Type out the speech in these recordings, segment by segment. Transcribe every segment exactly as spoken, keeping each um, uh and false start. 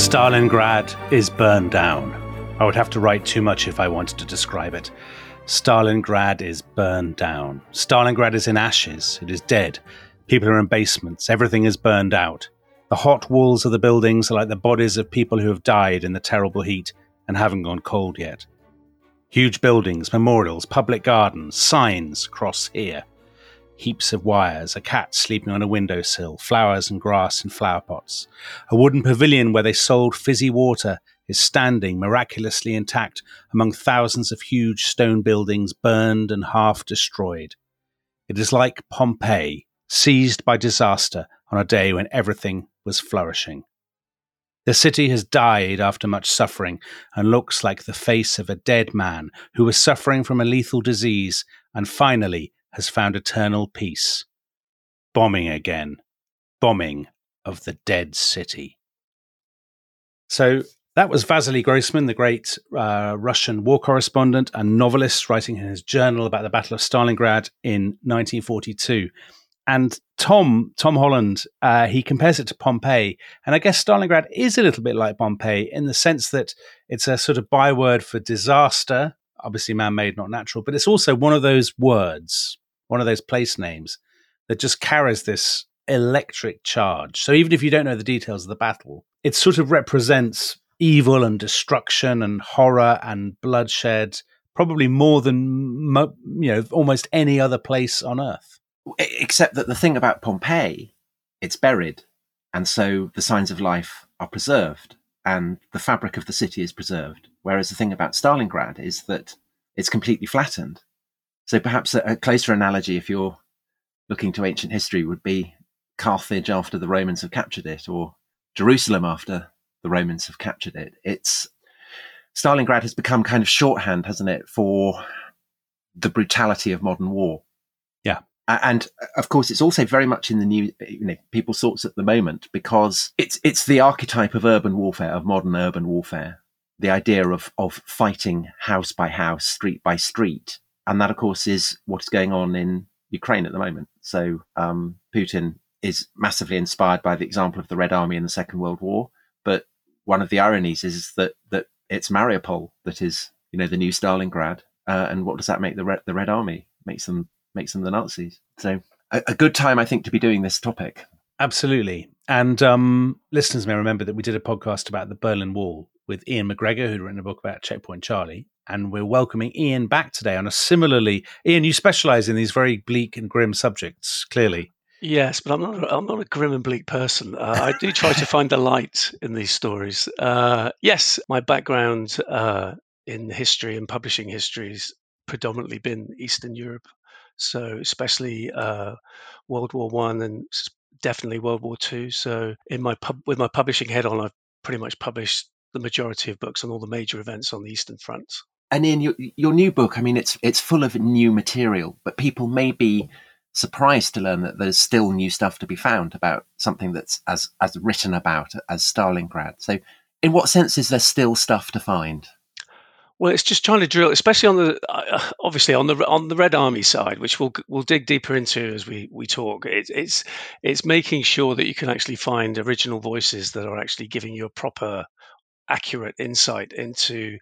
Stalingrad is burned down. I would have to write too much if I wanted to describe it. Stalingrad is burned down. Stalingrad is in ashes. It is dead. People are in basements. Everything is burned out. The hot walls of the buildings are like the bodies of people who have died in the terrible heat and haven't gone cold yet. Huge buildings, memorials, public gardens, signs cross here. Heaps of wires, a cat sleeping on a windowsill, flowers and grass in flower pots. A wooden pavilion where they sold fizzy water is standing miraculously intact among thousands of huge stone buildings burned and half destroyed. It is like Pompeii, seized by disaster on a day when everything was flourishing. The city has died after much suffering and looks like the face of a dead man who was suffering from a lethal disease and finally has found eternal peace. Bombing again. Bombing of the dead city. So that was Vasily Grossman, the great uh, Russian war correspondent and novelist, writing in his journal about the Battle of Stalingrad in nineteen forty-two. And Tom, Tom Holland, uh, he compares it to Pompeii. And I guess Stalingrad is a little bit like Pompeii in the sense that it's a sort of byword for disaster, obviously man-made, not natural, but it's also one of those words, one of those place names that just carries this electric charge. So even if you don't know the details of the battle, it sort of represents evil and destruction and horror and bloodshed, probably more than mo- you know almost any other place on Earth. Except that the thing about Pompeii, it's buried, and so the signs of life are preserved, and the fabric of the city is preserved. Whereas the thing about Stalingrad is that it's completely flattened. So perhaps a, a closer analogy, if you're looking to ancient history, would be Carthage after the Romans have captured it, or Jerusalem after the Romans have captured it. It's Stalingrad has become kind of shorthand, hasn't it, for the brutality of modern war. Yeah. And of course, it's also very much in the new, you know, people's thoughts at the moment, because it's it's the archetype of urban warfare, of modern urban warfare, the idea of of fighting house by house, street by street. And that, of course, is what is going on in Ukraine at the moment. So um, Putin is massively inspired by the example of the Red Army in the Second World War. But one of the ironies is that that it's Mariupol that is, you know, the new Stalingrad. Uh, and what does that make the Red, the Red Army? Makes them makes them the Nazis. So a, a good time, I think, to be doing this topic. Absolutely. And um, listeners may remember that we did a podcast about the Berlin Wall with Ian McGregor, who'd written a book about Checkpoint Charlie. And we're welcoming Ian back today on a similarly... Ian, you specialise in these very bleak and grim subjects, clearly. Yes, but I'm not. A, I'm not a grim and bleak person. Uh, I do try to find the light in these stories. Uh, yes, my background uh, in history and publishing history has predominantly been Eastern Europe. So especially uh, World War One and definitely World War Two. So in my pub, with my publishing head on, I've pretty much published the majority of books on all the major events on the Eastern Front. And in your your new book, I mean, it's it's full of new material, but people may be surprised to learn that there's still new stuff to be found about something that's as as written about as Stalingrad. So, in what sense is there still stuff to find? Well, it's just trying to drill, especially on the uh, obviously on the on the Red Army side, which we'll we'll dig deeper into as we we talk. It, it's it's making sure that you can actually find original voices that are actually giving you a proper, accurate insight into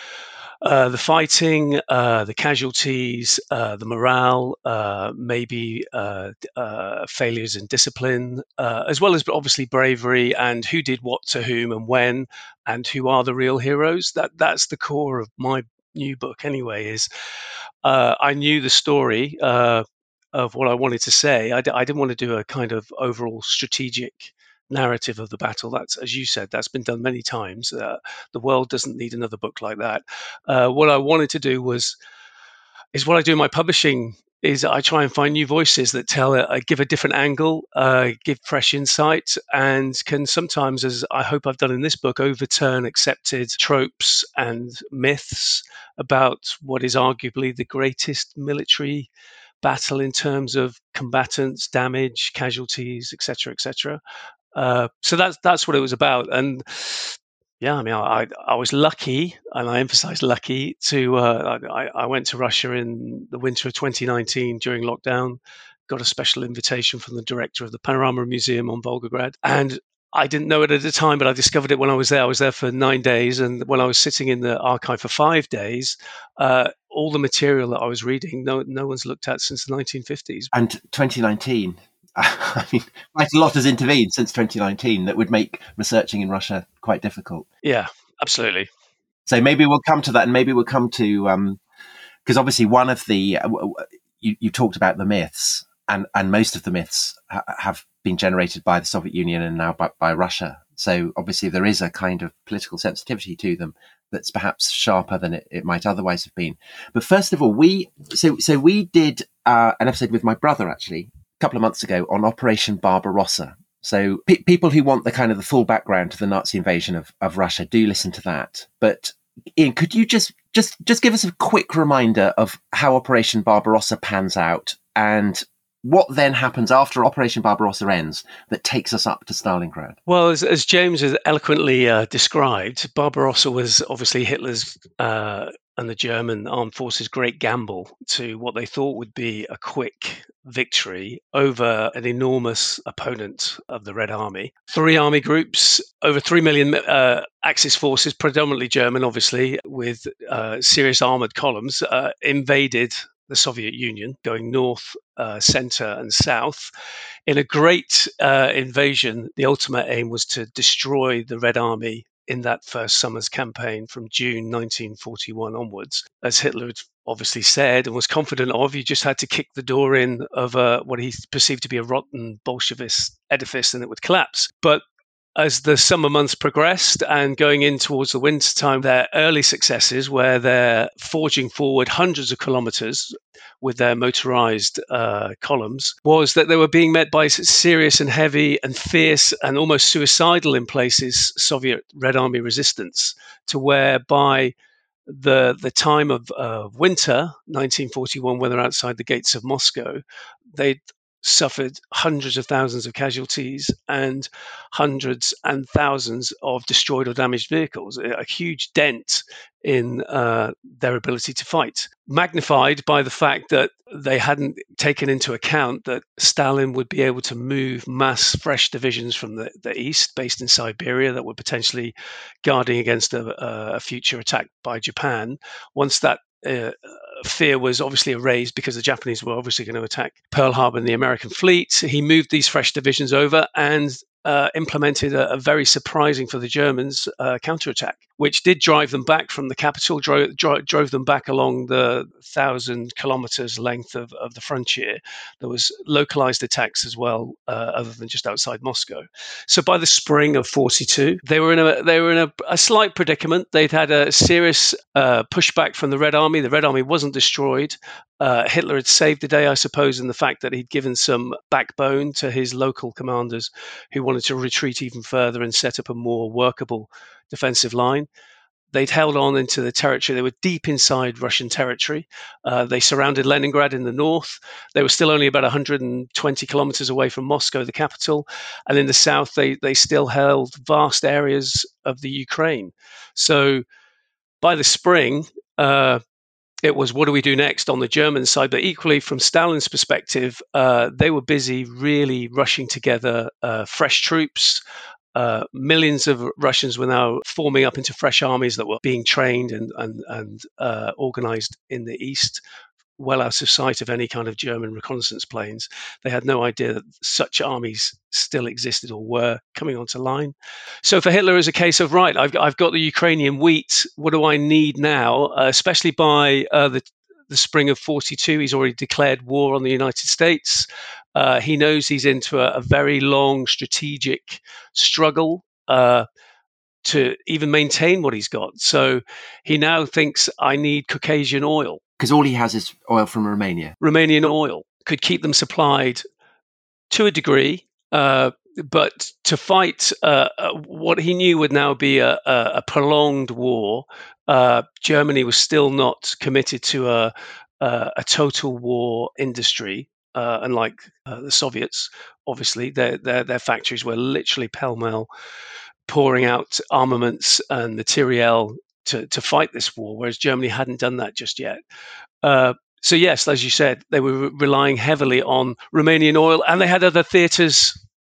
uh, the fighting, uh, the casualties, uh, the morale, uh, maybe uh, uh, failures in discipline, uh, as well as obviously bravery and who did what to whom and when, and who are the real heroes. That that's the core of my new book. Anyway, is uh, I knew the story uh, of what I wanted to say. I, d- I didn't want to do a kind of overall strategic narrative of the battle. That's, as you said, that's been done many times. Uh, the world doesn't need another book like that. Uh, what I wanted to do was, is what I do in my publishing is I try and find new voices that tell, uh, give a different angle, uh, give fresh insight, and can sometimes, as I hope I've done in this book, overturn accepted tropes and myths about what is arguably the greatest military battle in terms of combatants, damage, casualties, et cetera, et cetera. Uh, so that's that's what it was about, and yeah, I mean, I I was lucky, and I emphasize lucky. To uh, I, I went to Russia in the winter of twenty nineteen during lockdown, got a special invitation from the director of the Panorama Museum on Volgograd, and I didn't know it at the time, but I discovered it when I was there. I was there for nine days. And when I was sitting in the archive for five days, uh, all the material that I was reading, no, no one's looked at since the nineteen fifties. And twenty nineteen, I mean, quite a lot has intervened since twenty nineteen that would make researching in Russia quite difficult. Yeah, absolutely. So maybe we'll come to that, and maybe we'll come to, because um, obviously one of the, uh, you, you talked about the myths, and, and most of the myths ha- have been generated by the Soviet Union and now by, by Russia. So obviously there is a kind of political sensitivity to them that's perhaps sharper than it, it might otherwise have been. But first of all, we so so we did uh, an episode with my brother actually a couple of months ago on Operation Barbarossa. So pe- people who want the kind of the full background to the Nazi invasion of, of Russia, do listen to that. But Ian, could you just just just give us a quick reminder of how Operation Barbarossa pans out, and what then happens after Operation Barbarossa ends that takes us up to Stalingrad? Well, as, as James has eloquently uh, described, Barbarossa was obviously Hitler's uh, and the German armed forces' great gamble to what they thought would be a quick victory over an enormous opponent of the Red Army. Three army groups, over three million uh, Axis forces, predominantly German, obviously, with uh, serious armored columns, uh, invaded the Soviet Union, going north, uh, center, and south. In a great uh, invasion, the ultimate aim was to destroy the Red Army in that first summer's campaign from June nineteen forty-one onwards. As Hitler had obviously said and was confident of, you just had to kick the door in of uh, what he perceived to be a rotten Bolshevist edifice and it would collapse. But as the summer months progressed and going in towards the winter time, their early successes, where they're forging forward hundreds of kilometers with their motorized uh, columns, was that they were being met by serious and heavy and fierce and almost suicidal in places Soviet Red Army resistance, to where by the the time of uh, winter nineteen forty-one, when they're outside the gates of Moscow, they'd suffered hundreds of thousands of casualties and hundreds and thousands of destroyed or damaged vehicles, a huge dent in uh, their ability to fight, magnified by the fact that they hadn't taken into account that Stalin would be able to move mass fresh divisions from the, the east, based in Siberia, that were potentially guarding against a, a future attack by Japan. Once that uh, fear was obviously erased, because the Japanese were obviously going to attack Pearl Harbor and the American fleet, he moved these fresh divisions over and uh, implemented a, a very surprising for the Germans uh, counterattack, which did drive them back from the capital, drove, dro- drove them back along the thousand kilometers length of, of the frontier. There was localized attacks as well, uh, other than just outside Moscow. So by the spring of forty-two, they were in a they were in a, a slight predicament. They'd had a serious uh, pushback from the Red Army. The Red Army wasn't destroyed. Uh, Hitler had saved the day, I suppose, in the fact that he'd given some backbone to his local commanders who wanted to retreat even further and set up a more workable defensive line. They'd held on into the territory. They were deep inside Russian territory. Uh, they surrounded Leningrad in the north. They were still only about one hundred twenty kilometers away from Moscow, the capital. And in the south, they, they still held vast areas of the Ukraine. So by the spring, uh, it was, what do we do next on the German side? But equally, from Stalin's perspective, uh, they were busy really rushing together uh, fresh troops. Uh, millions of Russians were now forming up into fresh armies that were being trained and, and, and uh, organized in the east, well out of sight of any kind of German reconnaissance planes. They had no idea that such armies still existed or were coming onto line. So for Hitler, it was a case of, right, I've, I've got the Ukrainian wheat. What do I need now? Uh, especially by uh, the, the spring of forty-two, he's already declared war on the United States. Uh, he knows he's into a, a very long strategic struggle uh, to even maintain what he's got. So he now thinks, I need Caucasian oil. Because all he has is oil from Romania. Romanian oil could keep them supplied to a degree, uh, but to fight uh, what he knew would now be a, a, a prolonged war, uh, Germany was still not committed to a, a, a total war industry, uh, unlike uh, the Soviets. Obviously, their, their, their factories were literally pell-mell pouring out armaments and materiel to, to fight this war, whereas Germany hadn't done that just yet. Uh, so yes, as you said, they were relying heavily on Romanian oil, and they had other theatres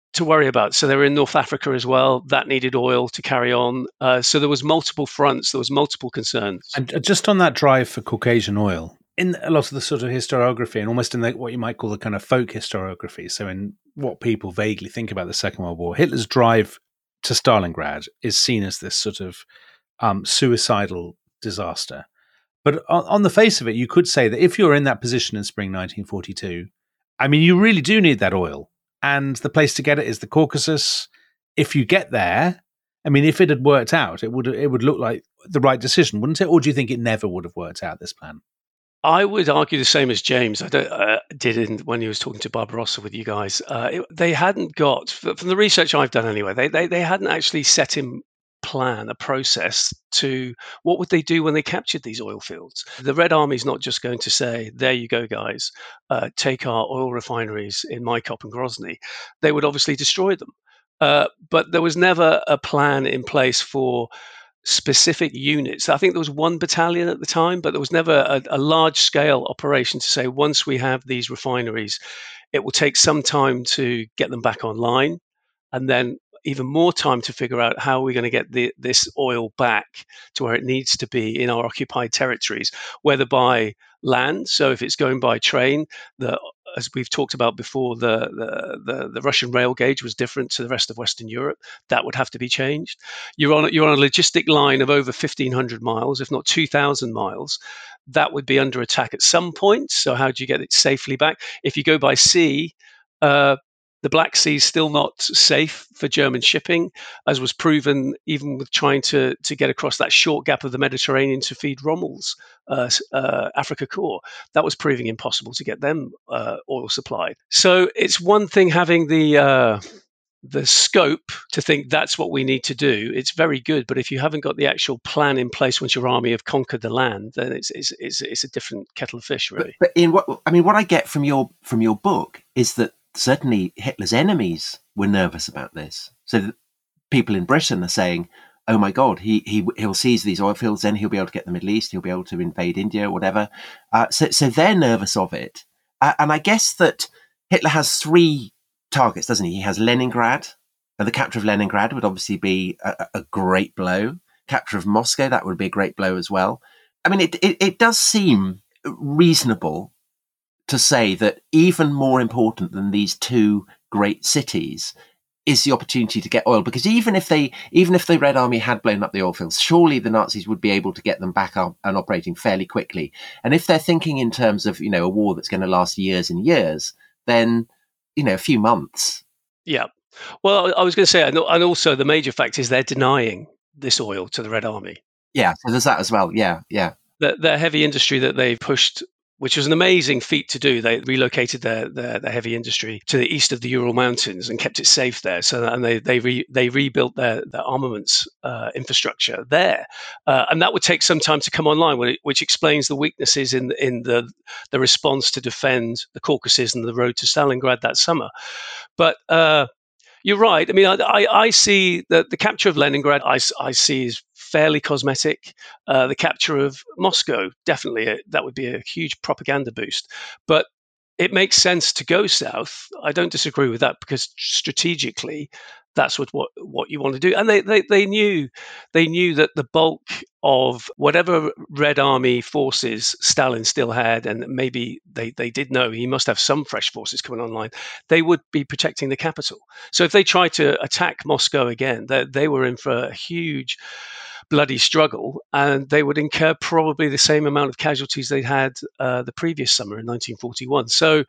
to worry about. So they were in North Africa as well. That needed oil to carry on. Uh, so there was multiple fronts. There was multiple concerns. And just on that drive for Caucasian oil, in a lot of the sort of historiography and almost in the, what you might call the kind of folk historiography, so in what people vaguely think about the Second World War, Hitler's drive to Stalingrad is seen as this sort of um, suicidal disaster. But on, on the face of it, you could say that if you're in that position in spring nineteen forty-two, I mean, you really do need that oil. And the place to get it is the Caucasus. If you get there, I mean, if it had worked out, it would it would look like the right decision, wouldn't it? Or do you think it never would have worked out, this plan? I would argue the same as James I don't, uh, did in, when he was talking to Barbarossa with you guys. Uh, it, they hadn't got, from the research I've done anyway, they, they, they hadn't actually set in plan, a process to what would they do when they captured these oil fields. The Red Army's not just going to say, there you go, guys, uh, take our oil refineries in Maikop and Grozny. They would obviously destroy them. Uh, but there was never a plan in place for specific units. I think there was one battalion at the time, but there was never a, a large-scale operation to say, once we have these refineries, it will take some time to get them back online, and then even more time to figure out how we're going to get the, this oil back to where it needs to be in our occupied territories, whether by land. So if it's going by train, the as we've talked about before, the, the, the, the Russian rail gauge was different to the rest of Western Europe. That would have to be changed. You're on, you're on a logistic line of over fifteen hundred miles, if not two thousand miles. That would be under attack at some point. So how do you get it safely back? If you go by sea, uh, the Black Sea is still not safe for German shipping, as was proven even with trying to, to get across that short gap of the Mediterranean to feed Rommel's uh, uh, Africa Corps. That was proving impossible to get them uh, oil supplied. So it's one thing having the uh, the scope to think that's what we need to do. It's very good, but if you haven't got the actual plan in place once your army have conquered the land, then it's it's it's, it's a different kettle of fish, really. But, but in what I mean, what I get from your from your book is that certainly Hitler's enemies were nervous about this. So people in Britain are saying, oh my God, he, he, he'll seize these oil fields, then he'll be able to get the Middle East, he'll be able to invade India or whatever. Uh, so, so they're nervous of it. Uh, and I guess that Hitler has three targets, doesn't he? He has Leningrad, and the capture of Leningrad would obviously be a, a great blow. Capture of Moscow, that would be a great blow as well. I mean, it, it, it does seem reasonable to say that even more important than these two great cities is the opportunity to get oil, because even if they, even if the Red Army had blown up the oil fields, surely the Nazis would be able to get them back up and operating fairly quickly. And if they're thinking in terms of, you know, a war that's going to last years and years, then, you know, a few months. Yeah. Well, I was going to say, and also the major fact is they're denying this oil to the Red Army. Yeah, so there's that as well. Yeah, yeah. The, the heavy industry that they've pushed, which was an amazing feat to do. They relocated their, their, their heavy industry to the east of the Ural Mountains and kept it safe there. So, and they they re, they rebuilt their, their armaments uh, infrastructure there, uh, and that would take some time to come online, which explains the weaknesses in in the the response to defend the Caucasus and the road to Stalingrad that summer. But uh, you're right. I mean, I, I, I see that the capture of Leningrad, I, I see as fairly cosmetic. Uh, the capture of Moscow, definitely, a, that would be a huge propaganda boost. But it makes sense to go south. I don't disagree with that, because strategically, that's what, what, what you want to do. And they, they, they knew they knew that the bulk of whatever Red Army forces Stalin still had, and maybe they, they did know he must have some fresh forces coming online, they would be protecting the capital. So if they tried to attack Moscow again, they, they were in for a huge bloody struggle, and they would incur probably the same amount of casualties they'd had uh, the previous summer in nineteen forty-one. So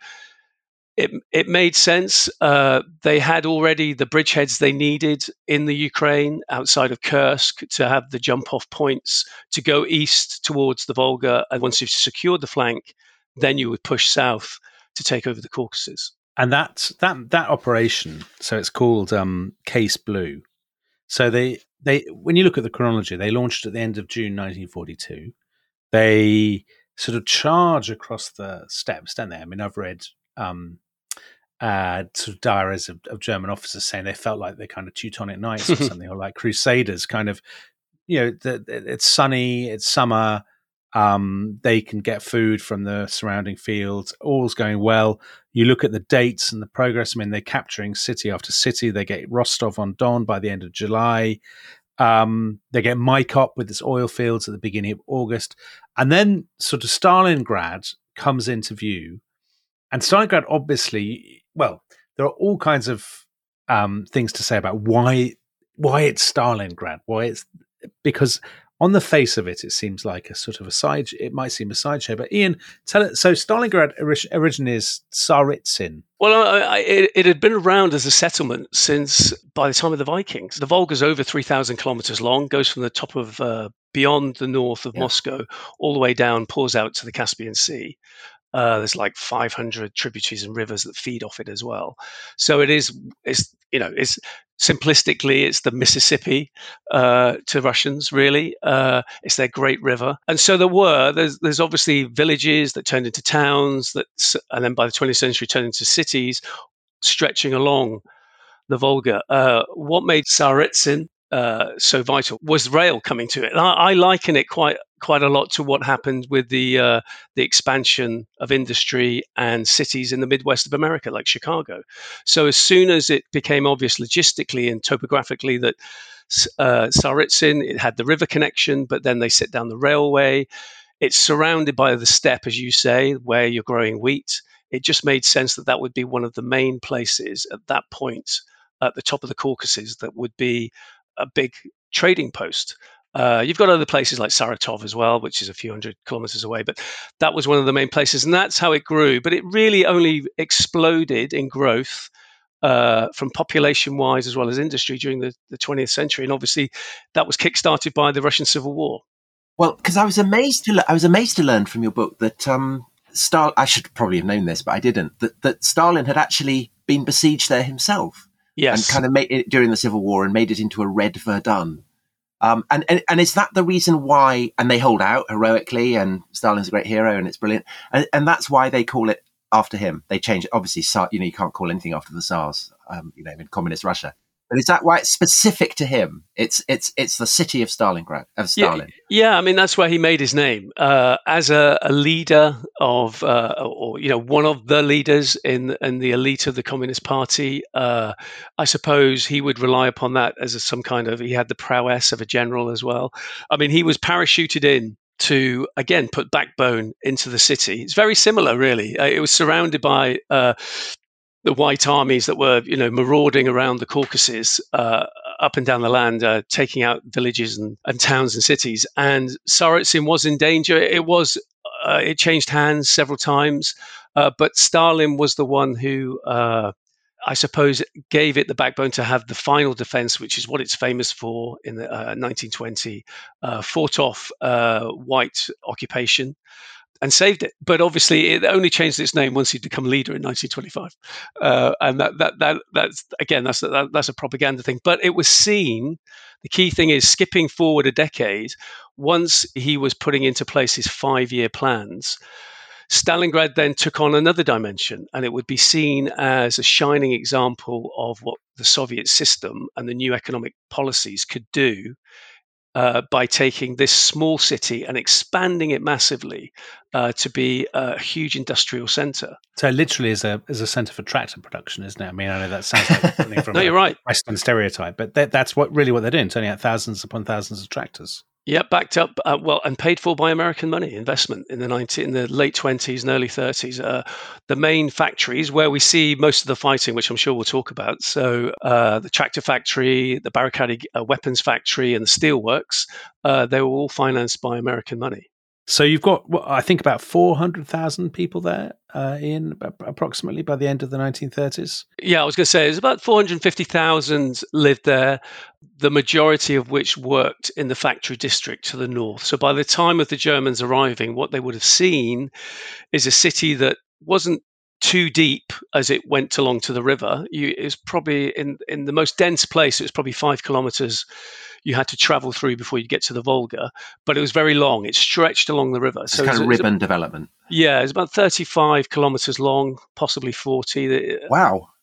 it it made sense. Uh, they had already the bridgeheads they needed in the Ukraine outside of Kursk to have the jump-off points to go east towards the Volga. And once you've secured the flank, then you would push south to take over the Caucasus. And that that that operation, so it's called um, Case Blue. So they they when you look at the chronology, they launched at the end of June nineteen forty-two. They sort of charge across the steppes, don't they? I mean, I've read um, uh, sort of diaries of, of German officers saying they felt like they're kind of Teutonic Knights or something, or like Crusaders, kind of, you know, the, the, it's sunny, it's summer, Um, they can get food from the surrounding fields. All's going well. You look at the dates and the progress. I mean, they're capturing city after city. They get Rostov-on-Don by the end of July. Um, they get Maikop with its oil fields at the beginning of August. And then sort of Stalingrad comes into view. And Stalingrad, obviously, well, there are all kinds of um, things to say about why why it's Stalingrad, why it's because on the face of it, it seems like a sort of a side. It might seem a sideshow, but Ian, tell it. So Stalingrad originally is Tsaritsyn. Well, I, I, it, it had been around as a settlement since by the time of the Vikings. The Volga's over three thousand kilometers long, goes from the top of uh, beyond the north of yeah. Moscow all the way down, pours out to the Caspian Sea. Uh, there's like five hundred tributaries and rivers that feed off it as well. So it is, it's, you know, it's simplistically, it's the Mississippi uh, to Russians, really. Uh, it's their great river. And so there were, there's, there's obviously villages that turned into towns, that, and then by the twentieth century turned into cities stretching along the Volga. Uh, what made Tsaritsyn uh, so vital was rail coming to it. And I, I liken it quite quite a lot to what happened with the uh, the expansion of industry and cities in the Midwest of America, like Chicago. So as soon as it became obvious logistically and topographically that uh, Tsaritsyn, it had the river connection, but then they set down the railway. It's surrounded by the steppe, as you say, where you're growing wheat. It just made sense that that would be one of the main places at that point at the top of the Caucasus that would be a big trading post. Uh, you've got other places like Saratov as well, which is a few hundred kilometers away, but that was one of the main places, and that's how it grew. But it really only exploded in growth uh, from population-wise as well as industry during the, the twentieth century, and obviously that was kick-started by the Russian Civil War. Well, because I was amazed to le- I was amazed to learn from your book that um, Stal- I should probably have known this, but I didn't. That that Stalin had actually been besieged there himself. Yes. And kind of made it during the Civil War and made it into a red Verdun. Um, and, and and is that the reason why, and they hold out heroically and Stalin's a great hero and it's brilliant. And, and that's why they call it after him. They change it. Obviously, you know, you can't call anything after the Tsars, um, you know, in communist Russia. But is that why it's specific to him? It's it's it's the city of Stalingrad, of Stalin. Yeah, yeah, I mean, that's where he made his name uh, as a, a leader of, uh, or, you know, one of the leaders in, in the elite of the Communist Party. Uh, I suppose he would rely upon that as a, some kind of, he had the prowess of a general as well. I mean, he was parachuted in to, again, put backbone into the city. It's very similar, really. Uh, it was surrounded by Uh, the white armies that were, you know, marauding around the Caucasus, uh, up and down the land, uh, taking out villages and, and towns and cities. And Tsaritsyn was in danger. It was, uh, it changed hands several times, uh, but Stalin was the one who, uh, I suppose, gave it the backbone to have the final defense, which is what it's famous for in the uh, nineteen twenty, uh, fought off uh, white occupation and saved it. But obviously, it only changed its name once he'd become leader in nineteen twenty-five, uh, and that that that that's again that's that, that's a propaganda thing. But it was seen. The key thing is skipping forward a decade. Once he was putting into place his five-year plans, Stalingrad then took on another dimension, and it would be seen as a shining example of what the Soviet system and the new economic policies could do. Uh, by taking this small city and expanding it massively uh, to be a huge industrial centre. So it literally is a is a centre for tractor production, isn't it? I mean, I know that sounds like something from no, a you're right. Western stereotype, but that, that's what really what they're doing, turning out thousands upon thousands of tractors. Yeah, backed up, uh, well, and paid for by American money investment in the nineteen, in the late twenties and early thirties. Uh, the main factories where we see most of the fighting, which I'm sure we'll talk about. So uh, the tractor factory, the Barricade uh, weapons factory, and the steelworks, uh, they were all financed by American money. So you've got, well, I think, about four hundred thousand people there, uh, in approximately by the end of the nineteen thirties. Yeah, I was going to say there's about four hundred fifty thousand lived there, the majority of which worked in the factory district to the north. So by the time of the Germans arriving, what they would have seen is a city that wasn't too deep as it went along to the river. You, it was probably in, in the most dense place, it was probably five kilometers you had to travel through before you get to the Volga, but it was very long. It stretched along the river. So it's kind of ribbon development. Yeah, it's about thirty-five kilometers long, possibly forty. Wow.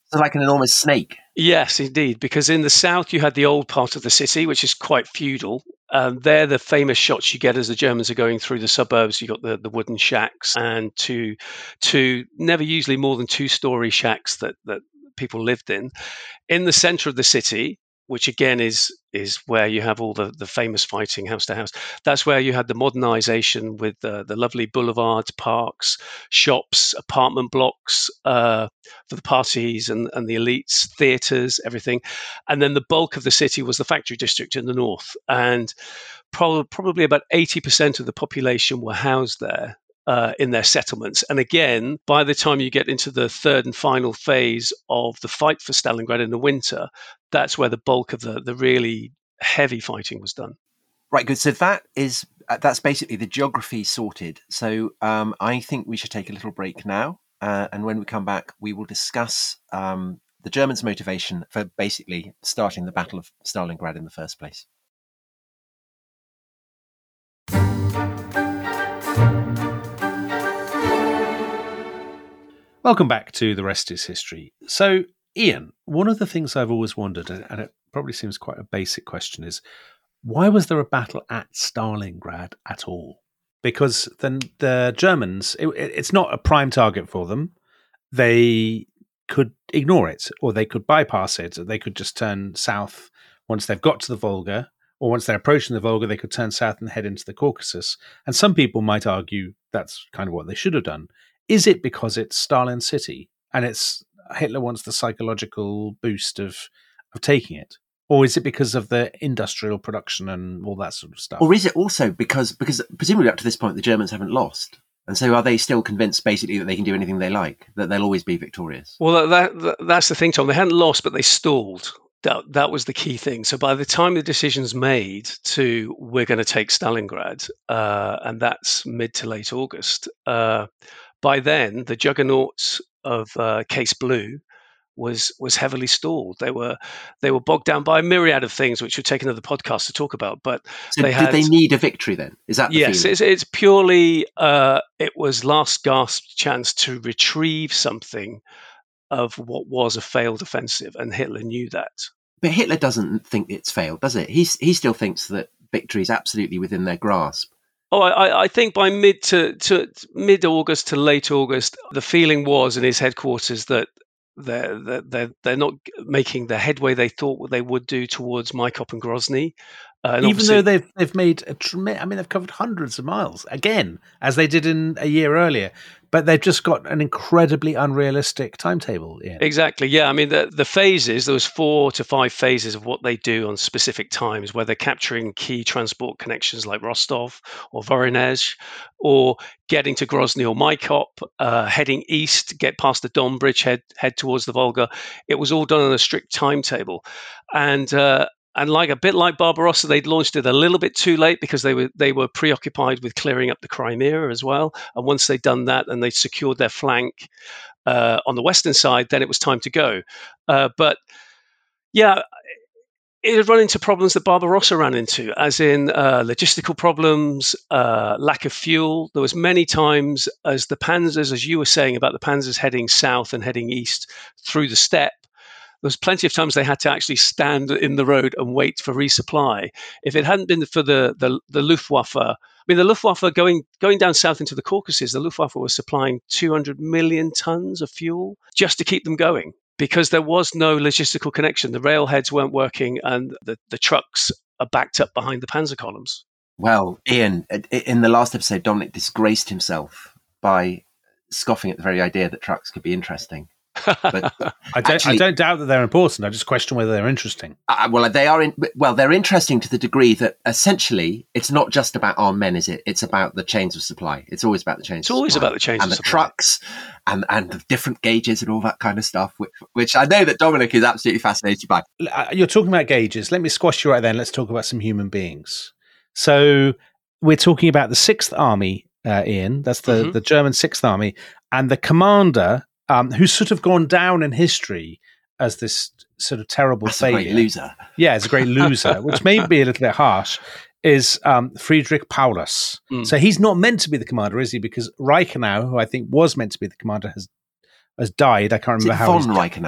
So like an enormous snake. Yes, indeed, because in the south you had the old part of the city, which is quite feudal. Um, they're the famous shots you get as the Germans are going through the suburbs. You got the, the wooden shacks and two, two never usually more than two-story shacks that that people lived in. In the center of the city, which again is is where you have all the, the famous fighting house to house. That's where you had the modernization with the, the lovely boulevards, parks, shops, apartment blocks uh, for the parties and, and the elites, theaters, everything. And then the bulk of the city was the factory district in the north. And pro- probably about eighty percent of the population were housed there. Uh, in their settlements. And again, by the time you get into the third and final phase of the fight for Stalingrad in the winter, that's where the bulk of the, the really heavy fighting was done. Right, good. So that is, uh, that's basically the geography sorted. So um, I think we should take a little break now. Uh, and when we come back, we will discuss um, the Germans' motivation for basically starting the Battle of Stalingrad in the first place. Welcome back to The Rest is History. So, Ian, one of the things I've always wondered, and it probably seems quite a basic question, is why was there a battle at Stalingrad at all? Because then the Germans, it, it's not a prime target for them. They could ignore it, or they could bypass it, or they could just turn south once they've got to the Volga, or once they're approaching the Volga, they could turn south and head into the Caucasus. And some people might argue that's kind of what they should have done. Is it because it's Stalin's city and it's Hitler wants the psychological boost of of taking it? Or is it because of the industrial production and all that sort of stuff? Or is it also because, because presumably up to this point, the Germans haven't lost? And so are they still convinced basically that they can do anything they like, that they'll always be victorious? Well, that, that that's the thing, Tom. They hadn't lost, but they stalled. That, that was the key thing. So by the time the decision's made to we're going to take Stalingrad, uh, and that's mid to late August, uh, by then, the juggernaut of uh, Case Blue was was heavily stalled. They were they were bogged down by a myriad of things, which would take another podcast to talk about. But so they did had, they need a victory then? Is that the yes? feeling? It's, it's purely uh, it was last gasp chance to retrieve something of what was a failed offensive, and Hitler knew that. But Hitler doesn't think it's failed, does it? He he still thinks that victory is absolutely within their grasp. Oh, I, I think by mid to, to mid August to late August, the feeling was in his headquarters that they're they're they're not making the headway they thought they would do towards Maikop and Grozny. Uh, and Even though they've they've made a tremendous, I mean, they've covered hundreds of miles again, as they did in a year earlier, but they've just got an incredibly unrealistic timetable. Ian. Exactly, yeah. I mean, the the phases, there was four to five phases of what they do on specific times, where they're capturing key transport connections like Rostov or Voronezh, or getting to Grozny or Maikop, uh, heading east, get past the Don Bridge, head head towards the Volga. It was all done on a strict timetable, and. Uh, And like a bit like Barbarossa, they'd launched it a little bit too late because they were they were preoccupied with clearing up the Crimea as well. And once they'd done that and they secured their flank uh, on the western side, then it was time to go. Uh, but yeah, it had run into problems that Barbarossa ran into, as in uh, logistical problems, uh, lack of fuel. There was many times as the panzers, as you were saying about the panzers heading south and heading east through the steppe, there was plenty of times they had to actually stand in the road and wait for resupply. If it hadn't been for the the, the Luftwaffe, I mean, the Luftwaffe going going down south into the Caucasus, the Luftwaffe was supplying two hundred million tons of fuel just to keep them going because there was no logistical connection. The railheads weren't working and the, the trucks are backed up behind the panzer columns. Well, Ian, in the last episode, Dominic disgraced himself by scoffing at the very idea that trucks could be interesting. But I don't. Actually, I don't doubt that they're important. I just question whether they're interesting. Uh, well, they are. In, well, they're interesting to the degree that essentially it's not just about armed men, is it? It's about the chains of supply. It's always about the chains. It's always of supply. about the chains and of the supply. trucks and and the different gauges and all that kind of stuff, which, which I know that Dominic is absolutely fascinated by. You're talking about gauges. Let me squash you right then. Let's talk about some human beings. So we're talking about the Sixth Army, uh, Ian. That's the mm-hmm. the German Sixth Army, and the commander. Um, who's sort of gone down in history as this sort of terrible That's failure. a great loser. Yeah, it's a great loser, which may be a little bit harsh, is um, Friedrich Paulus. Mm. So he's not meant to be the commander, is he? Because Reichenau, who I think was meant to be the commander, has has died. I can't remember is it how. Von Reichenau?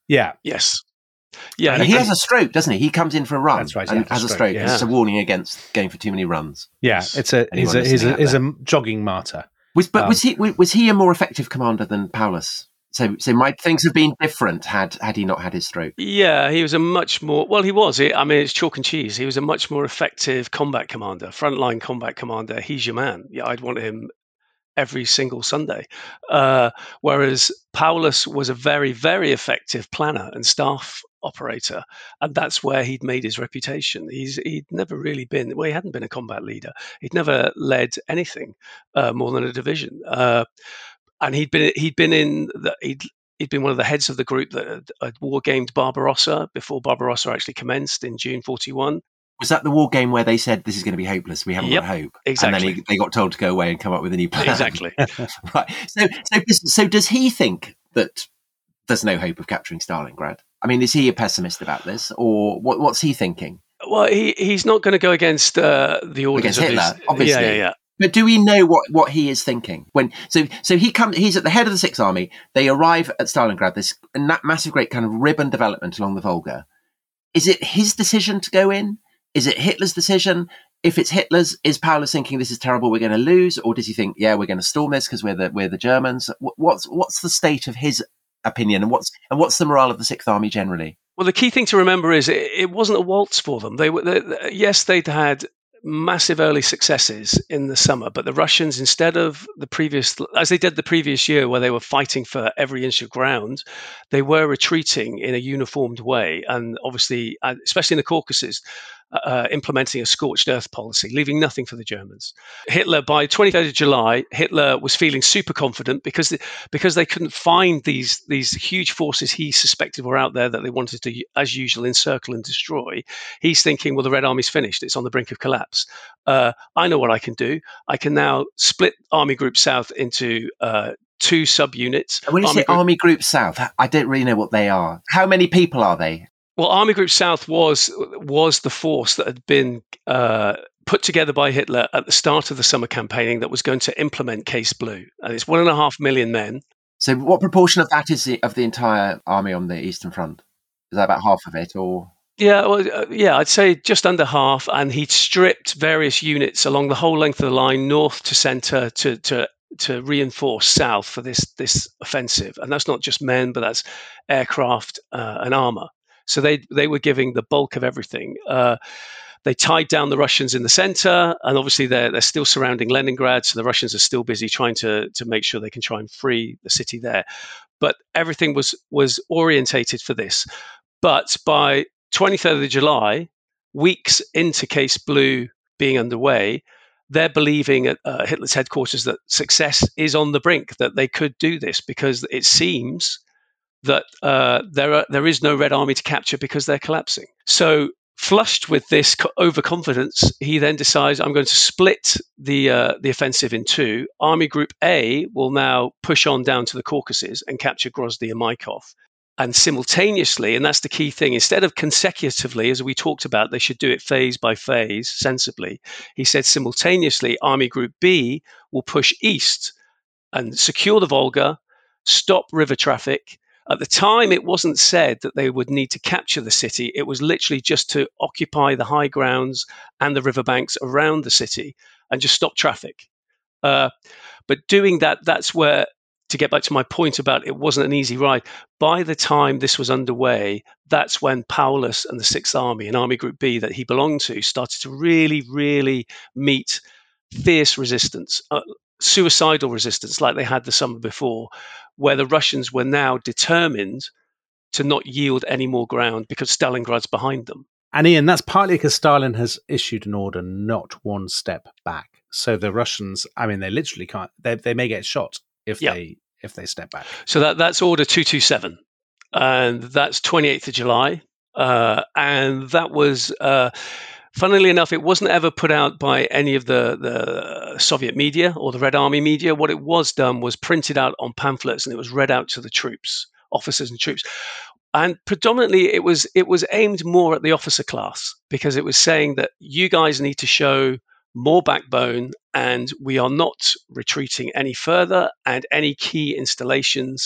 Yeah. Yes. Yeah, And he, he has a stroke, doesn't he? He comes in for a run That's right, and yeah, has a stroke, stroke. yeah. And it's a warning against going for too many runs. Yeah, Yes. it's a he's Anyone a he's a, listening out he's there. a jogging martyr. Was, but Um, was he was he a more effective commander than Paulus? So, so might things have been different had had he not had his stroke? Yeah, he was a much more, well, he was. I mean, it's chalk and cheese. He was a much more effective combat commander, frontline combat commander. He's your man. Yeah, I'd want him every single Sunday. Uh, whereas Paulus was a very, very effective planner and staff operator. And that's where he'd made his reputation. He's He'd never really been, well, he hadn't been a combat leader. He'd never led anything uh, more than a division. Uh, and he'd been he'd been in the, he'd he'd been one of the heads of the group that had, had war gamed Barbarossa before Barbarossa actually commenced in June forty-one. Was that the war game where they said this is going to be hopeless? We haven't Yep, got hope, exactly. and then he, they got told to go away and come up with a new plan. Exactly. Right. So, so, so does he think that there's no hope of capturing Stalingrad? I mean, is he a pessimist about this, or what, what's he thinking? Well, he he's not going to go against uh, the orders Against of Hitler, his, obviously. Yeah, yeah, yeah. But do we know what, what he is thinking when? So, so he comes. He's at the head of the Sixth Army. They arrive at Stalingrad. This massive, great kind of ribbon development along the Volga. Is it his decision to go in? Is it Hitler's decision? If it's Hitler's, is Paulus thinking this is terrible, we're going to lose, or does he think, yeah, we're going to storm this because we're the we're the Germans? What's what's the state of his opinion, and what's and what's the morale of the Sixth Army generally? Well, the key thing to remember is it, it wasn't a waltz for them. They were they, they, yes, they'd had massive early successes in the summer, but the Russians, instead of the previous, as they did the previous year, where they were fighting for every inch of ground, they were retreating in a uniformed way, and obviously, especially in the Caucasus, uh, implementing a scorched earth policy, leaving nothing for the Germans. Hitler, by twenty-third of July, Hitler was feeling super confident because because they couldn't find these these huge forces he suspected were out there that they wanted to, as usual, encircle and destroy. He's thinking, well, the Red Army's finished; it's on the brink of collapse. Uh, I know what I can do. I can now split Army Group South into uh, two subunits. And when you Army say Group- Army Group South, I don't really know what they are. How many people are they? Well, Army Group South was was the force that had been uh, put together by Hitler at the start of the summer campaigning that was going to implement Case Blue, and it's one and a half million men. So, what proportion of that is the, of the entire army on the Eastern Front? Is that about half of it, or? Yeah, well, uh, yeah, I'd say just under half, and he'd stripped various units along the whole length of the line, north to centre, to to to reinforce south for this this offensive, and that's not just men, but that's aircraft uh, and armour. So they they were giving the bulk of everything. Uh, they tied down the Russians in the center, and obviously they're they're still surrounding Leningrad. So the Russians are still busy trying to to make sure they can try and free the city there. But everything was was orientated for this. But by twenty-third of July, weeks into Case Blue being underway, they're believing at uh, Hitler's headquarters that success is on the brink, that they could do this, because it seems that uh, there are, there is no Red Army to capture because they're collapsing. So, flushed with this co- overconfidence, he then decides, I'm going to split the uh, the offensive in two. Army Group A will now push on down to the Caucasus and capture Grozny and Maikov. And simultaneously, and that's the key thing, instead of consecutively, as we talked about, they should do it phase by phase, sensibly. He said simultaneously, Army Group B will push east and secure the Volga, stop river traffic. At the time, it wasn't said that they would need to capture the city. It was literally just to occupy the high grounds and the riverbanks around the city and just stop traffic. Uh, but doing that, that's where, to get back to my point about it wasn't an easy ride, by the time this was underway, that's when Paulus and the Sixth Army and Army Group B that he belonged to started to really, really meet fierce resistance, uh, suicidal resistance like they had the summer before, where the Russians were now determined to not yield any more ground because Stalingrad's behind them. And Ian, that's partly because Stalin has issued an order not one step back. So the Russians, I mean, they literally can't, they, they may get shot if Yeah. they if they step back. So that, that's Order two twenty-seven, and that's twenty-eighth of July. Uh, and that was, uh, funnily enough, it wasn't ever put out by any of the, the Soviet media or the Red Army media. What it was done was printed out on pamphlets, and it was read out to the troops, officers and troops. And predominantly it was it was aimed more at the officer class, because it was saying that you guys need to show more backbone, and we are not retreating any further, and any key installations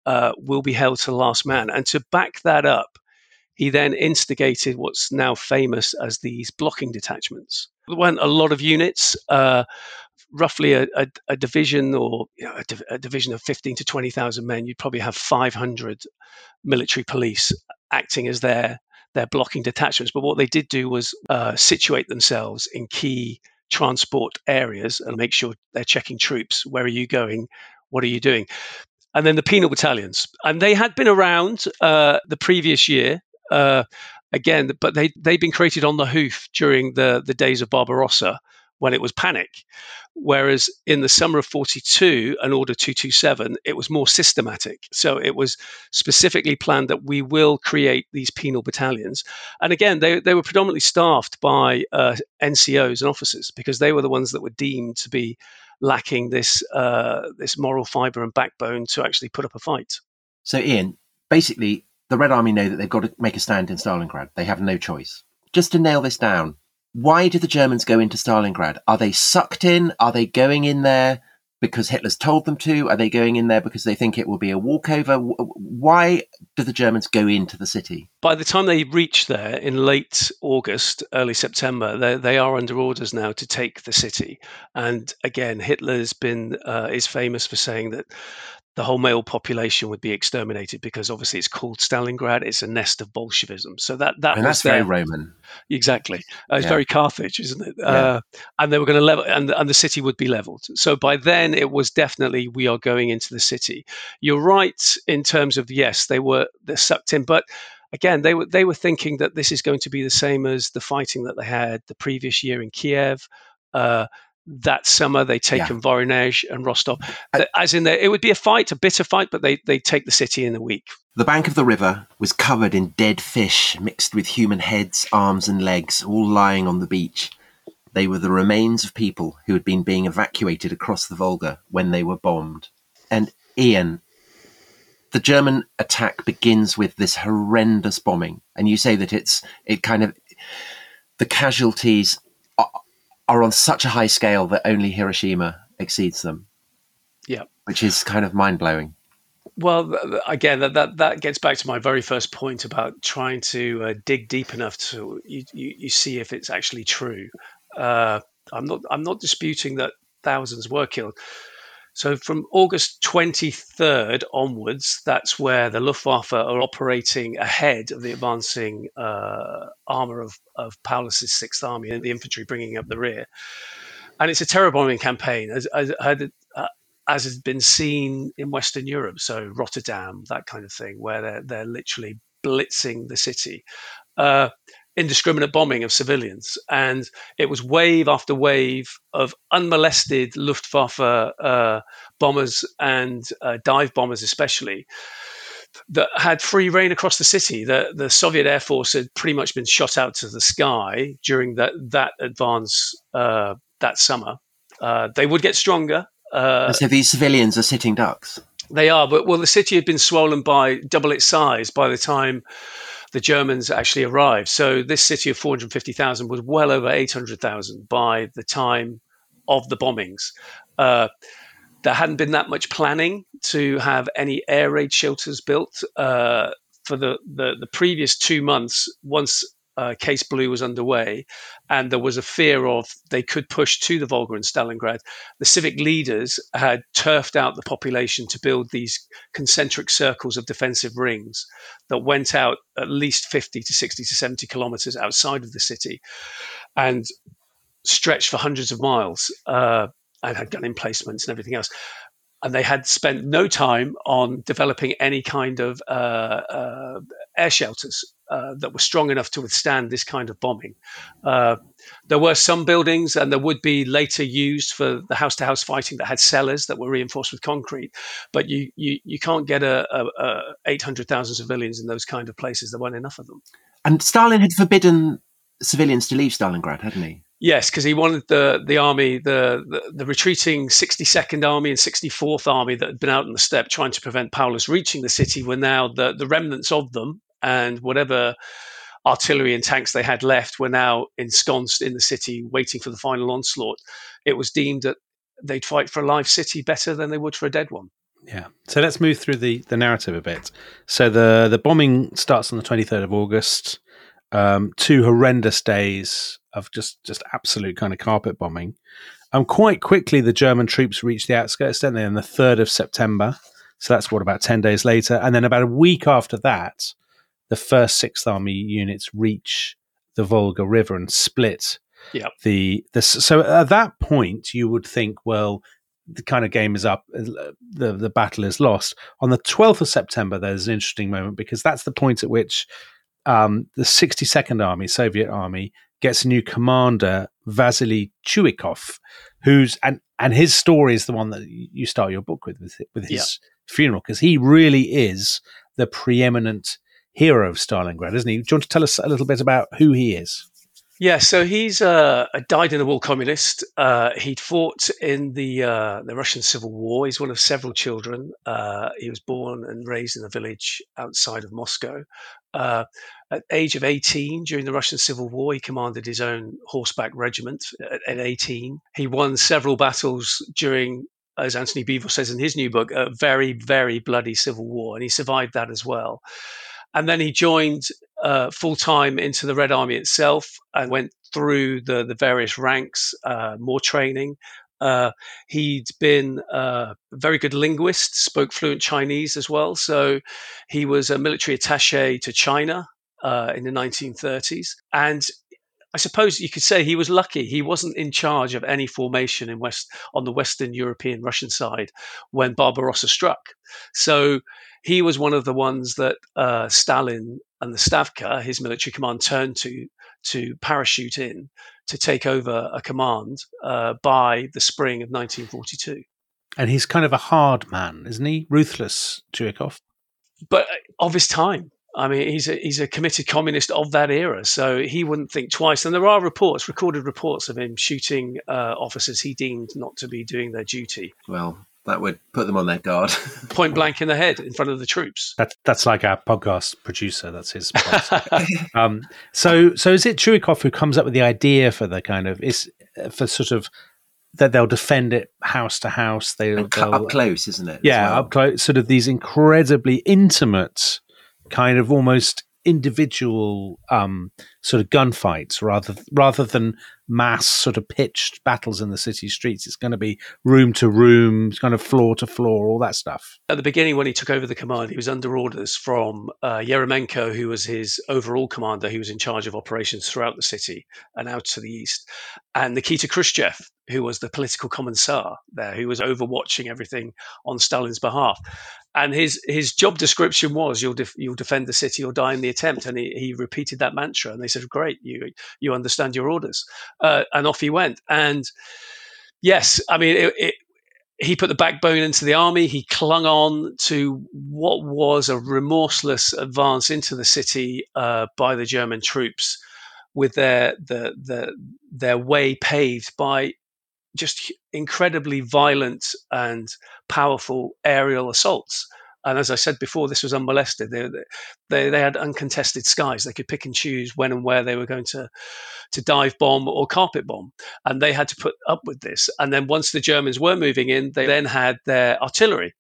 uh, will be held to the last man. And to back that up, he then instigated what's now famous as these blocking detachments. There weren't a lot of units, uh, roughly a, a, a division or you know, a, div- a division of fifteen to twenty thousand men. You'd probably have five hundred military police acting as their, their blocking detachments. But what they did do was uh, situate themselves in key transport areas and make sure they're checking troops. Where are you going? What are you doing? And then the penal battalions. And they had been around uh, the previous year. Uh, again, but they, they'd been created on the hoof during the, the days of Barbarossa when it was panic. Whereas in the summer of forty-two and Order two twenty-seven, it was more systematic. So it was specifically planned that we will create these penal battalions. And again, they, they were predominantly staffed by uh, N C Os and officers because they were the ones that were deemed to be lacking this uh, this moral fibre and backbone to actually put up a fight. So, Ian, basically, the Red Army know that they've got to make a stand in Stalingrad. They have no choice. Just to nail this down, why did the Germans go into Stalingrad? Are they sucked in? Are they going in there because Hitler's told them to? Are they going in there because they think it will be a walkover? Why do the Germans go into the city? By the time they reach there in late August, early September, they, they are under orders now to take the city. And again, Hitler's been uh, is famous for saying that the whole male population would be exterminated because obviously it's called Stalingrad. It's a nest of Bolshevism. So that that and was that's very their, Roman. Exactly. Uh, it's Yeah. very Carthage, isn't it? Yeah. Uh, and they were going to level, and, and the city would be leveled. So by then, it was definitely we are going into the city. You're right in terms of yes, they were they're sucked in, but again, they were they were thinking that this is going to be the same as the fighting that they had the previous year in Kiev. Uh, that summer, they taken yeah. Voronezh and Rostov. I, As in, the, it would be a fight, a bitter fight, but they they take the city in a week. The bank of the river was covered in dead fish mixed with human heads, arms and legs, all lying on the beach. They were the remains of people who had been being evacuated across the Volga when they were bombed. And Ian, the German attack begins with this horrendous bombing. And you say that it's it kind of, the casualties are, are on such a high scale that only Hiroshima exceeds them. Yeah. Which is kind of mind-blowing. Well, again, that, that that gets back to my very first point about trying to uh, dig deep enough to you, you, you see if it's actually true. Uh, I'm not I'm not disputing that thousands were killed. So from August twenty-third onwards, that's where the Luftwaffe are operating ahead of the advancing uh, armour of, of Paulus's Sixth Army and the infantry bringing up the rear. And it's a terror bombing campaign, as, as, uh, as has been seen in Western Europe, so Rotterdam, that kind of thing, where they're, they're literally blitzing the city. Uh, indiscriminate bombing of civilians. And it was wave after wave of unmolested Luftwaffe uh, bombers and uh, dive bombers especially that had free reign across the city. The, the Soviet Air Force had pretty much been shot out to the sky during that, that advance uh, that summer. Uh, they would get stronger. Uh, and so these civilians are sitting ducks? They are, but well, the city had been swollen by double its size by the time the Germans actually arrived. So this city of four hundred fifty thousand was well over eight hundred thousand by the time of the bombings. Uh, there hadn't been that much planning to have any air raid shelters built. Uh, for the, the, the previous two months, once uh, Case Blue was underway, and there was a fear of they could push to the Volga and Stalingrad, the civic leaders had turfed out the population to build these concentric circles of defensive rings that went out at least fifty to sixty to seventy kilometers outside of the city and stretched for hundreds of miles uh, and had gun emplacements and everything else. And they had spent no time on developing any kind of uh, uh, air shelters uh, that were strong enough to withstand this kind of bombing. Uh, there were some buildings, and there would be later used for the house-to-house fighting that had cellars that were reinforced with concrete. But you you, you can't get a, a, a eight hundred thousand civilians in those kind of places. There weren't enough of them. And Stalin had forbidden civilians to leave Stalingrad, hadn't he? Yes, because he wanted the the army, the, the the retreating sixty-second Army and sixty-fourth Army that had been out in the steppe trying to prevent Paulus reaching the city were now the, the remnants of them, and whatever artillery and tanks they had left were now ensconced in the city waiting for the final onslaught. It was deemed that they'd fight for a live city better than they would for a dead one. Yeah. So let's move through the, the narrative a bit. So the, the bombing starts on the twenty-third of August. Um, two horrendous days of just, just absolute kind of carpet bombing. Um, quite quickly, the German troops reach the outskirts, don't they, on the third of September. So that's what, about ten days later. And then about a week after that, the first Sixth Army units reach the Volga River and split Yep. the, the. So at that point, you would think, well, the kind of game is up, the, the battle is lost. On the twelfth of September, there's an interesting moment because that's the point at which um, the sixty-second Army, Soviet Army, gets a new commander, Vasily Chuikov, who's and and his story is the one that you start your book with, with, with his Yeah. funeral, because he really is the preeminent hero of Stalingrad, isn't he? Do you want to tell us a little bit about who he is? Yeah, so he's uh, a dyed-in-the-wool communist. Uh, he'd fought in the uh, the Russian Civil War. He's one of several children. Uh, he was born and raised in a village outside of Moscow. Uh, at the age of eighteen, during the Russian Civil War, he commanded his own horseback regiment. At, at eighteen, he won several battles during, as Antony Beevil says in his new book, a very, very bloody civil war, and he survived that as well. And then he joined uh, full time into the Red Army itself and went through the, the various ranks, uh, more training. Uh, he'd been uh, a very good linguist, spoke fluent Chinese as well. So he was a military attaché to China uh, in the nineteen thirties. And I suppose you could say he was lucky. He wasn't in charge of any formation in West on the Western European Russian side when Barbarossa struck. So he was one of the ones that uh, Stalin and the Stavka, his military command, turned to to parachute in to take over a command uh, by the spring of nineteen forty-two. And he's kind of a hard man, isn't he? Ruthless, Chuikov. But of his time. I mean, he's a, he's a committed communist of that era, so he wouldn't think twice. And there are reports, recorded reports of him shooting uh, officers he deemed not to be doing their duty. Well, that would put them on their guard. Point blank in the head in front of the troops. That, that's like our podcast producer. That's his um, so, so is it Chuikov who comes up with the idea for the kind of, is for sort of, that they'll defend it house to house? They, and they'll, up close, isn't it? Yeah, well? Up close, sort of these incredibly intimate, kind of almost individual um, sort of gunfights, rather rather than mass sort of pitched battles in the city streets. It's going to be room to room, kind of floor to floor, all that stuff. At the beginning, when he took over the command, he was under orders from uh, Yeremenko, who was his overall commander, who was in charge of operations throughout the city and out to the east, and Nikita Khrushchev, who was the political commissar there, who was overwatching everything on Stalin's behalf. And his his job description was, you'll def- you'll defend the city or die in the attempt. And he, he repeated that mantra. And they said, great, you you understand your orders. Uh, and off he went. And yes, I mean, it, it, he put the backbone into the army. He clung on to what was a remorseless advance into the city uh, by the German troops, with their the, the their way paved by just incredibly violent and powerful aerial assaults. And as I said before, this was unmolested. They, they they had uncontested skies. They could pick and choose when and where they were going to to dive bomb or carpet bomb. And they had to put up with this. And then once the Germans were moving in, they then had their artillery.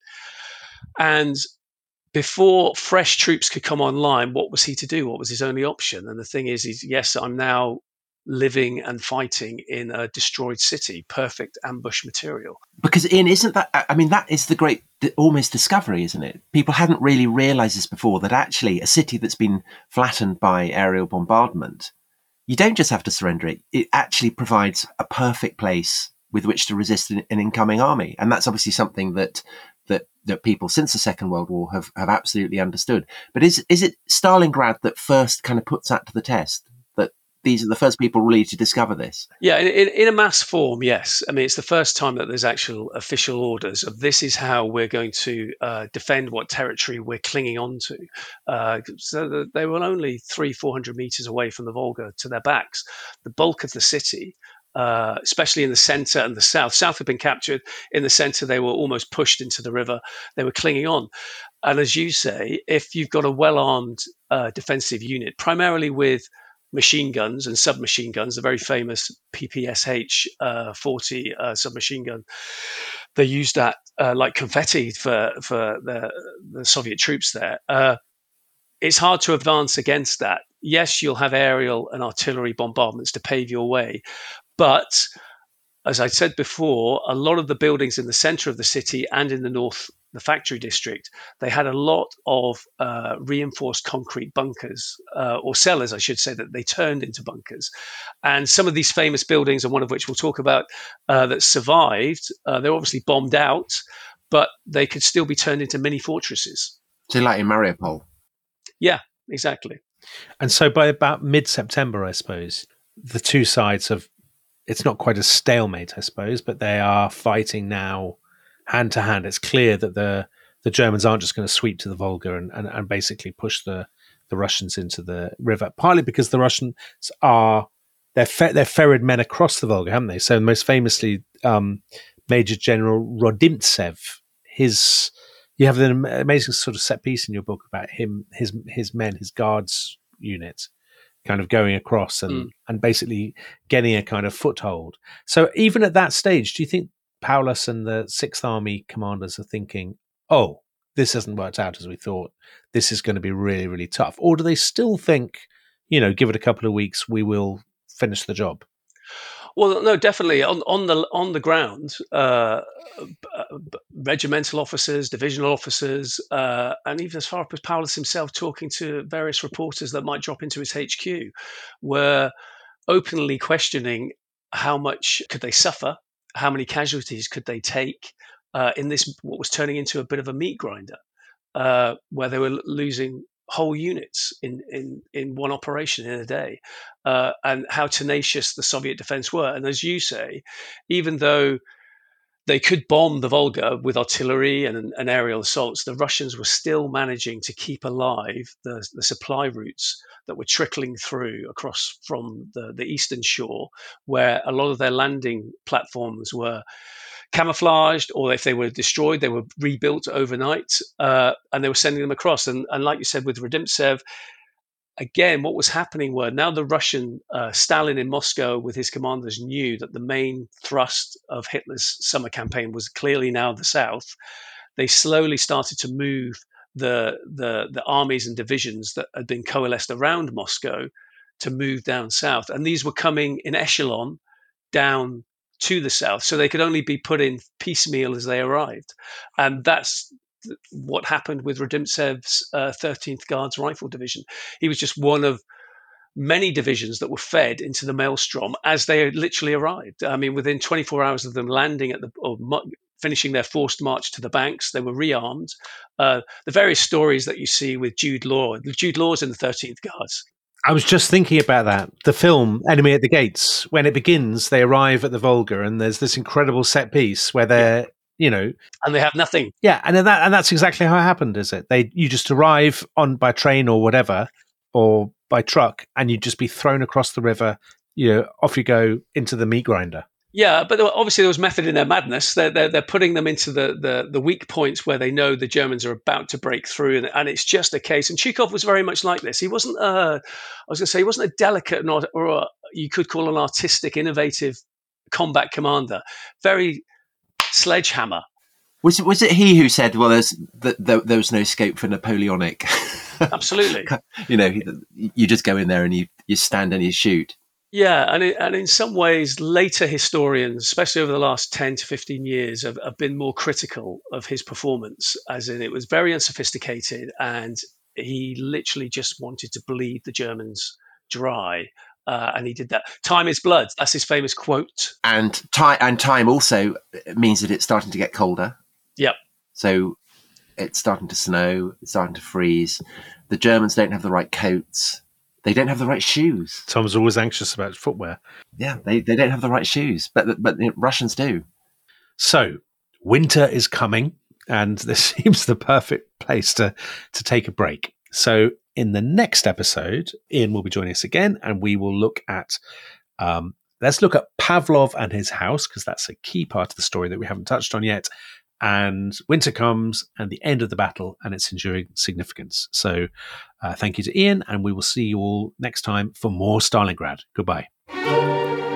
And before fresh troops could come online, what was he to do? What was his only option? And the thing is, is yes, I'm now living and fighting in a destroyed city, perfect ambush material. Because Ian, isn't that, I mean, that is the great almost discovery, isn't it? People hadn't really realised this before, that actually a city that's been flattened by aerial bombardment, you don't just have to surrender it, it actually provides a perfect place with which to resist an, an incoming army. And that's obviously something that that that people since the Second World War have, have absolutely understood. But is is it Stalingrad that first kind of puts that to the test? These are the first people really to discover this. Yeah, in, in a mass form, yes. I mean, it's the first time that there's actual official orders of this is how we're going to uh, defend what territory we're clinging on to. Uh, so they were only three, four hundred meters away from the Volga to their backs. The bulk of the city, uh, especially in the center and the south, south had been captured. In the center, they were almost pushed into the river. They were clinging on. And as you say, if you've got a well-armed uh, defensive unit, primarily with machine guns and submachine guns, the very famous P P S H uh, forty uh, submachine gun. They used that uh, like confetti for for the, the Soviet troops there. Uh, it's hard to advance against that. Yes, you'll have aerial and artillery bombardments to pave your way, but as I said before, a lot of the buildings in the center of the city and in the north, the factory district, they had a lot of uh, reinforced concrete bunkers, uh, or cellars, I should say, that they turned into bunkers. And some of these famous buildings, and one of which we'll talk about, uh, that survived, uh, they were obviously bombed out, but they could still be turned into mini fortresses. So like in Mariupol? Yeah, exactly. And so by about mid-September, I suppose, the two sides have, it's not quite a stalemate, I suppose, but they are fighting now hand to hand. It's clear that the the Germans aren't just going to sweep to the Volga and, and, and basically push the, the Russians into the river, partly because the Russians are, they're, fe- they're ferried men across the Volga, haven't they? So most famously, um, Major General Rodimtsev, his, you have an amazing sort of set piece in your book about him, his his men, his guards unit, kind of going across and, mm. and basically getting a kind of foothold. So even at that stage, do you think Paulus and the Sixth Army commanders are thinking, oh, this hasn't worked out as we thought, this is going to be really, really tough? Or do they still think, you know, give it a couple of weeks, we will finish the job? Well, no, definitely on on the on the ground, uh, regimental officers, divisional officers, uh, and even as far as Paulus himself talking to various reporters that might drop into his H Q, were openly questioning how much could they suffer, how many casualties could they take uh, in this what was turning into a bit of a meat grinder, uh, where they were losing whole units in, in, in one operation in a day, uh, and how tenacious the Soviet defense were. And as you say, even though they could bomb the Volga with artillery and, and aerial assaults, the Russians were still managing to keep alive the, the supply routes that were trickling through across from the, the eastern shore, where a lot of their landing platforms were camouflaged, or if they were destroyed, they were rebuilt overnight, uh, and they were sending them across. And, and like you said, with Rodimtsev, again, what was happening were now the Russian uh, Stalin in Moscow with his commanders knew that the main thrust of Hitler's summer campaign was clearly now the south. They slowly started to move the the, the armies and divisions that had been coalesced around Moscow to move down south, and these were coming in echelon down to the south, so they could only be put in piecemeal as they arrived. And that's what happened with Rodimtsev's uh, thirteenth Guards Rifle Division. He was just one of many divisions that were fed into the maelstrom as they literally arrived. I mean, within twenty-four hours of them landing at the, or finishing their forced march to the banks, they were rearmed. Uh, the various stories that you see with Jude Law, Jude Law's in the thirteenth Guards. I was just thinking about that. The film Enemy at the Gates, when it begins, they arrive at the Volga and there's this incredible set piece where they're, yeah. you know, and they have nothing. Yeah, and that and that's exactly how it happened, is it? They you just arrive on by train or whatever, or by truck, and you just be thrown across the river. You know, off you go into the meat grinder. Yeah, but obviously there was method in their madness. They're, they're, they're putting them into the, the, the weak points where they know the Germans are about to break through, and, and it's just a case. And Zhukov was very much like this. He wasn't, a, I was going to say, he wasn't a delicate or, or a, you could call an artistic, innovative combat commander. Very sledgehammer. Was it, was it he who said, well, there's, the, the, there was no scope for Napoleonic? Absolutely. You know, you just go in there and you, you stand and you shoot. Yeah, and it, and in some ways, later historians, especially over the last ten to fifteen years, have, have been more critical of his performance, as in it was very unsophisticated, and he literally just wanted to bleed the Germans dry, uh, and he did that. Time is blood. That's his famous quote. And time, and time also means that it's starting to get colder. Yep. So it's starting to snow, it's starting to freeze. The Germans don't have the right coats. They don't have the right shoes. Tom's always anxious about footwear. Yeah, they, they don't have the right shoes, but but the Russians do. So winter is coming, and this seems the perfect place to, to take a break. So in the next episode, Ian will be joining us again, and we will look at, um, let's look at Pavlov and his house, because that's a key part of the story that we haven't touched on yet. and winter comes and the end of the battle and its enduring significance. So uh, thank you to Ian, and we will see you all next time for more Stalingrad. Goodbye.